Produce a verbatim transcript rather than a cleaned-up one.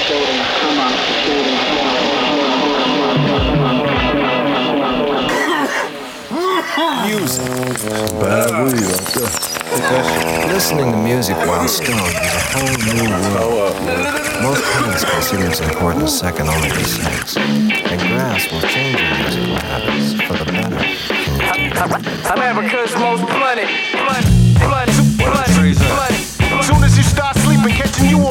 Music. Bad weed right there. Listening to music while stoned is a whole new world. Most parents consider its importance second only to sex. And grass will change your musical habits for the better. I'm Africa's most blunted.